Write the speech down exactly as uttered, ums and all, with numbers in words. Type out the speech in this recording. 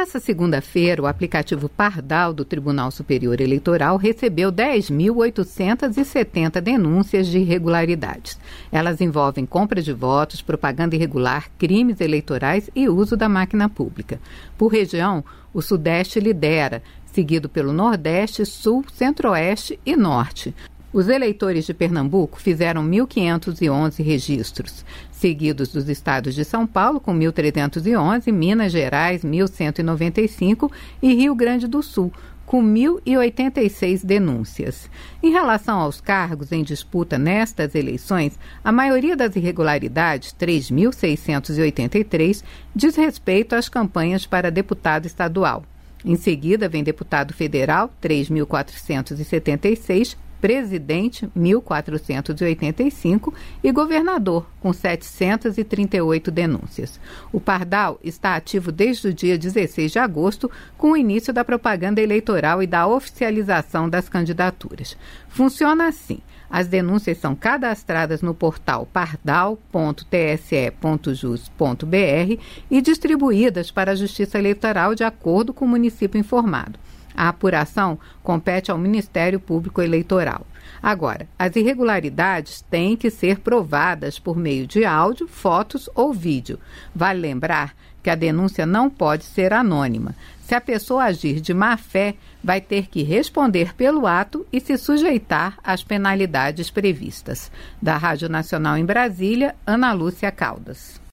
Nessa segunda-feira, o aplicativo Pardal do Tribunal Superior Eleitoral recebeu dez mil oitocentas e setenta denúncias de irregularidades. Elas envolvem compra de votos, propaganda irregular, crimes eleitorais e uso da máquina pública. Por região, o Sudeste lidera, seguido pelo Nordeste, Sul, Centro-Oeste e Norte. Os eleitores de Pernambuco fizeram mil quinhentos e onze registros, seguidos dos estados de São Paulo, com mil trezentos e onze, Minas Gerais, mil cento e noventa e cinco e Rio Grande do Sul, com mil e oitenta e seis denúncias. Em relação aos cargos em disputa nestas eleições, a maioria das irregularidades, três mil seiscentos e oitenta e três, diz respeito às campanhas para deputado estadual. Em seguida, vem deputado federal, três mil quatrocentos e setenta e seis, presidente, mil quatrocentos e oitenta e cinco, e governador, com setecentas e trinta e oito denúncias. O Pardal está ativo desde o dia dezesseis de agosto, com o início da propaganda eleitoral e da oficialização das candidaturas. Funciona assim. As denúncias são cadastradas no portal pardal ponto t s e ponto jus ponto b r e distribuídas para a Justiça Eleitoral de acordo com o município informado. A apuração compete ao Ministério Público Eleitoral. Agora, as irregularidades têm que ser provadas por meio de áudio, fotos ou vídeo. Vale lembrar que a denúncia não pode ser anônima. Se a pessoa agir de má fé, vai ter que responder pelo ato e se sujeitar às penalidades previstas. Da Rádio Nacional em Brasília, Ana Lúcia Caldas.